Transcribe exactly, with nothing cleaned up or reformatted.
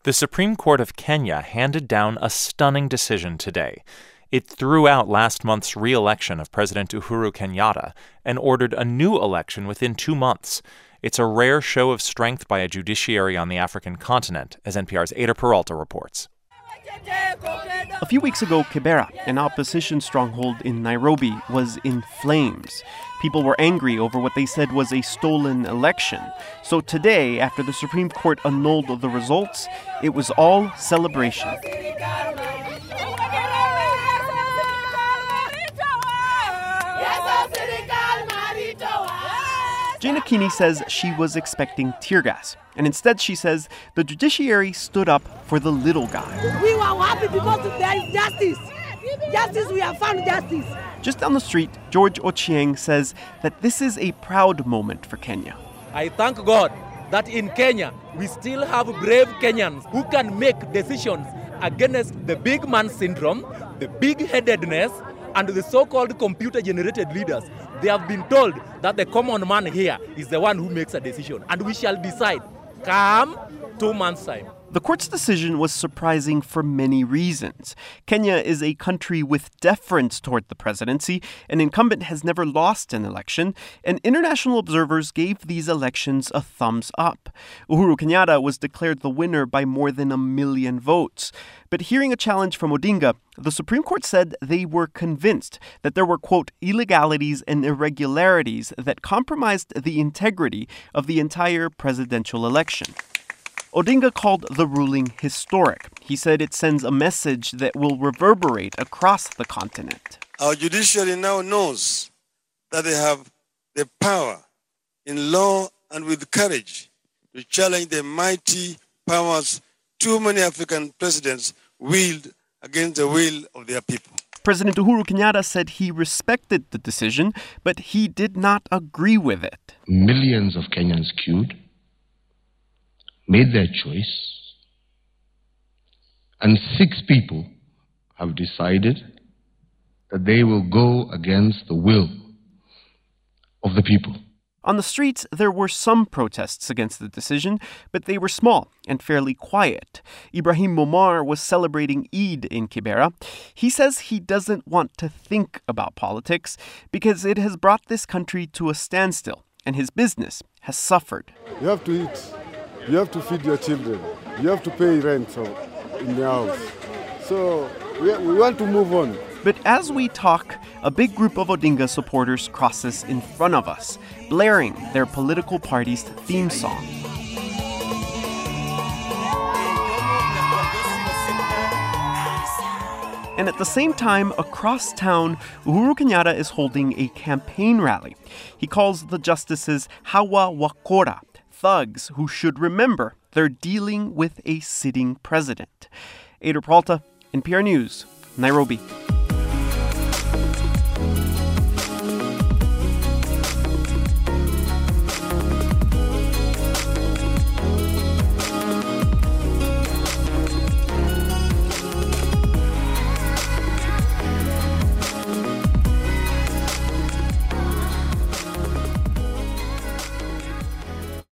The Supreme Court of Kenya handed down a stunning decision today. It threw out last month's re-election of President Uhuru Kenyatta and ordered a new election within two months. It's a rare show of strength by a judiciary on the African continent, as N P R's Ada Peralta reports. A few weeks ago, Kibera, an opposition stronghold in Nairobi, was in flames. People were angry over what they said was a stolen election. So today, after the Supreme Court annulled the results, it was all celebration. Jane Akini says she was expecting tear gas. And instead, she says, the judiciary stood up for the little guy. We were happy because there is justice. Justice, we have found justice. Just down the street, George Ochieng says that this is a proud moment for Kenya. I thank God that in Kenya, we still have brave Kenyans who can make decisions against the big man syndrome, the big-headedness, and the so-called computer-generated leaders. They have been told that the common man here is the one who makes a decision, and we shall decide. Come two months' time. The court's decision was surprising for many reasons. Kenya is a country with deference toward the presidency. An incumbent has never lost an election, and international observers gave these elections a thumbs up. Uhuru Kenyatta was declared the winner by more than a million votes. But hearing a challenge from Odinga, the Supreme Court said they were convinced that there were, quote, illegalities and irregularities that compromised the integrity of the entire presidential election. Odinga called the ruling historic. He said it sends a message that will reverberate across the continent. Our judiciary now knows that they have the power in law and with courage to challenge the mighty powers too many African presidents wield against the will of their people. President Uhuru Kenyatta said he respected the decision, but he did not agree with it. Millions of Kenyans queued, made their choice, and six people have decided that they will go against the will of the people. On the streets, there were some protests against the decision, but they were small and fairly quiet. Ibrahim Momar was celebrating Eid in Kibera. He says he doesn't want to think about politics because it has brought this country to a standstill, and his business has suffered. You have to eat. You have to feed your children. You have to pay rent in the house. So we, we want to move on. But as we talk, a big group of Odinga supporters crosses in front of us, blaring their political party's theme song. And at the same time, across town, Uhuru Kenyatta is holding a campaign rally. He calls the justices Hawa Wakora, thugs who should remember they're dealing with a sitting president. Ada Peralta, N P R News, Nairobi.